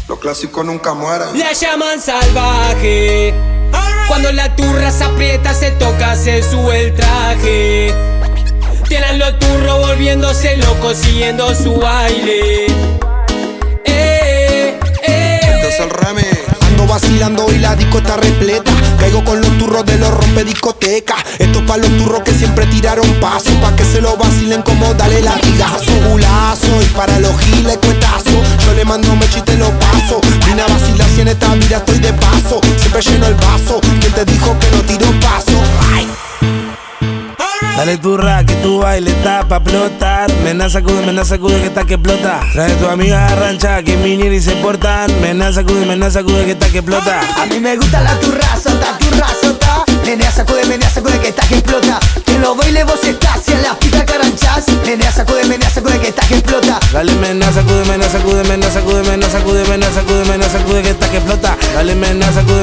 Lo clásico nunca muere. La llaman salvaje. Cuando la turra se aprieta, se toca, se sube el traje. Tienen los turros volviéndose locos, siguiendo su baile. Este es el remix. Ando vacilando y la disco está repleta. Caigo con los turros de los rompediscotecas. Esto es pa' los turros que siempre tiraron paso, pa' que se lo vacilen como dale latigazo. Gulazo y para los giles cuetazo. Yo le mando mecha y te lo paso. Vine a vacilar si en esta vida estoy de paso. Siempre lleno el vaso. ¿Quién te dijo que no tiro paso? Ay. Dale turra que tu baile está pa' explotar. Mena sacude que está que explota. Trae tu amiga a rancha que minir y se portan. Mena sacude que está que explota. A mí me gusta la turra sota. Menea sacude que está que explota. Que lo baile vos estás y en las pitas caranchas. Menea sacude que está que explota. Dale mena sacude que está que explota. Dale mena sacude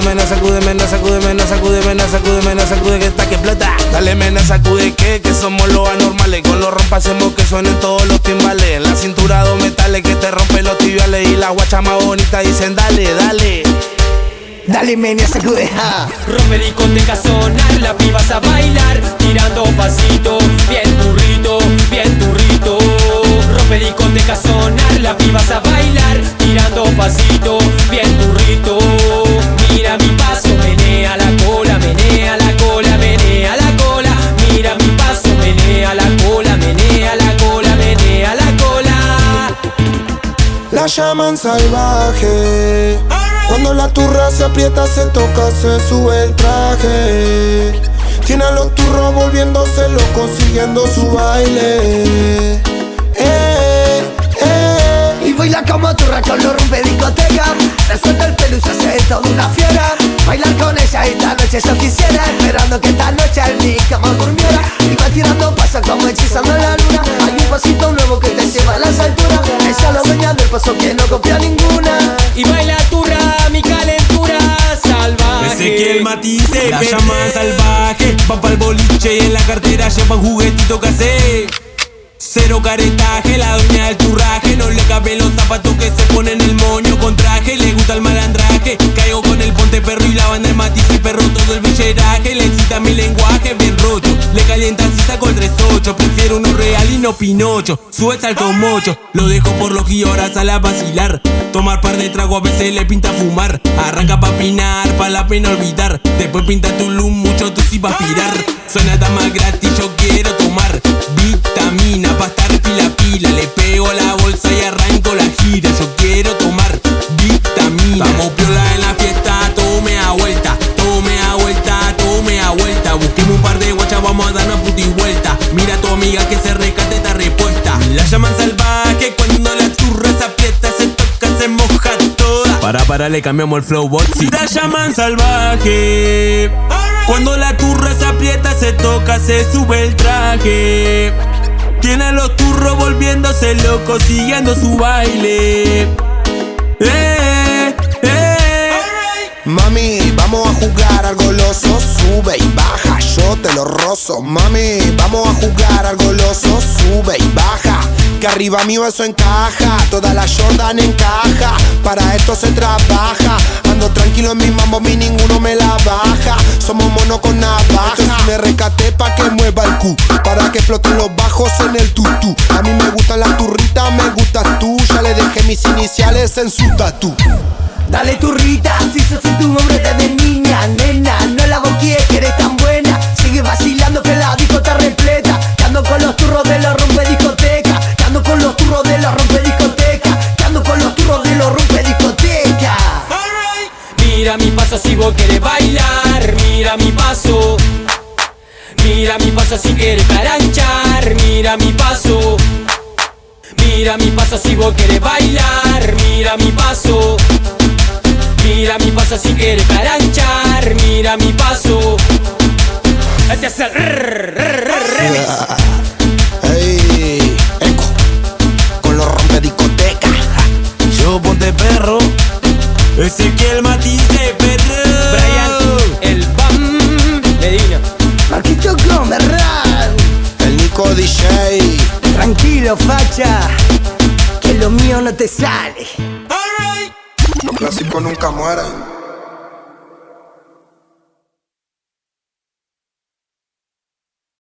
que está que explota. Dale mena sacude que somos los anormales. Con los rompas hacemos que suenen todos los timbales. En la cintura dos metales que te rompen los tibiales. Y las guachas más bonitas dicen dale, dale. Dale menea sacude, ja. Rompe discoteca sonar, las pibas a bailar, tirando pasito, bien turrito, bien turrito. Rompe discoteca sonar, las pibas a bailar, tirando pasito, bien turrito. Mira mi paso, menea la cola, menea la cola, menea la cola. Mira mi paso, menea la cola, menea la cola, menea la cola. La llaman salvaje. Cuando la turra se aprieta, se toca, se sube el traje. Tiene a los turros volviéndose locos, siguiendo su baile. Y baila como turra con los rompediscotecas. Se suelta el pelo y se hace toda una fiera. Bailar con ella esta noche yo quisiera. Esperando que esta noche en mi cama durmiera. Y va tirando pasos como hechizando la luna. Hay un pasito nuevo que te lleva a las alturas. Ella la dueña del paso que no copia ninguna. Y baila turra, mi calentura salvaje. Ezequiel Matisse, la llama salvaje. Va pa'l boliche y en la cartera lleva un juguetito casé. Cero caretaje, la doña del turraje. No le caben los zapatos que se ponen el moño con traje. Le gusta el malandraje. Caigo con el ponte perro y la banda de Matisse y perro todo el villeraje. Le excita mi lenguaje bien rocho. Le calienta si saco el 3-8. Prefiero uno real y no Pinocho. Sube salto mocho. Lo dejo por los y ahora sale a vacilar. Tomar par de trago a veces le pinta fumar. Arranca pa' pinar, pa' la pena olvidar. Después pinta Tulum, mucho tú sí va a aspirar. Suena dama gratis, yo quiero tomar vitamina pa' estar pila. Le pego la bolsa y arranco la gira. Yo quiero tomar vitamina. Vamos piola en la fiesta, tome a vuelta. Busquemos un par de guachas, vamos a dar una puta y vuelta. Mira a tu amiga que se rescate esta respuesta. La llaman salvaje cuando la turra se aprieta, se toca, se moja toda. Para, le cambiamos el flow, botsi. La llaman salvaje cuando la turra se aprieta, se toca, se sube el traje. Tiene a los turros volviéndose locos, siguiendo su baile. Mami, vamos a jugar al goloso. Sube y baja, yo te lo rozo. Mami, vamos a jugar al goloso. Sube y baja, que arriba mi beso encaja. Toda la Jordan encaja, para esto se trabaja. Ando tranquilo en mi mambo, mi ninguno me la baja. Somos mono con navaja. Esto sí me rescaté pa' que mueva el cu, para que exploten los bajos en el tutú. A mí me gustan las turritas, me gustas tú. Ya le dejé mis iniciales en su tatú. Dale turrita, si yo soy tu hombre desde niña. Nena, no la boquees que eres tan buena. Sigue vacilando que la disco está repleta. Que ando con los turros de los rompediscoteca. Que ando con los turros de los rompediscoteca. Que ando con los turros de los rompediscoteca. Mira mi paso si vos querés bailar. Mira mi paso. Mira mi paso si querés caranchar. Mira mi paso. Mira mi paso si vos querés bailar. Mira mi paso. Mira mi paso si quieres caranchar. Mira mi paso. Este es el remix. Ey, eco, con los rompediscotecas. Yo ponte perro. Ezequiel Matisse, perro. Brian, el Bam Medina. Marquito Comerran. El Nico DJ. Tranquilo, facha, que lo mío no te sale. clásicos nunca mueren.